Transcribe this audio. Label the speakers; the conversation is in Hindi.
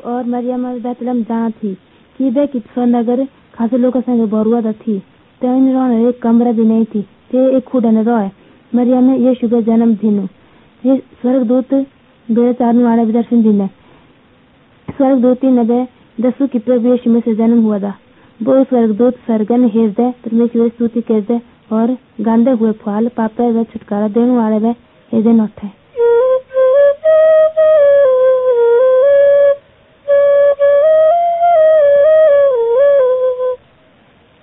Speaker 1: और मरियम बैतलहम जाना थी कि वे कितफर नगर खासे लोग संग बरुआ थी। तेन रोन एक कमरा भी नहीं थी। ते एक खुडन रोय मरियम ये शुभ जन्म दिनु ये स्वर्गदूत बेरे चारन वाले दर्शन दिने स्वर्गदूती नबे दसु की प्रभु यीशु में से जन्म हुआ था। वो स्वर्गदूत सरगन हेर दे परमेश्वर स्तुति कर दे और गांधे हुए फल पापे व छुटकारा देने वाले वे हे दिन उठे।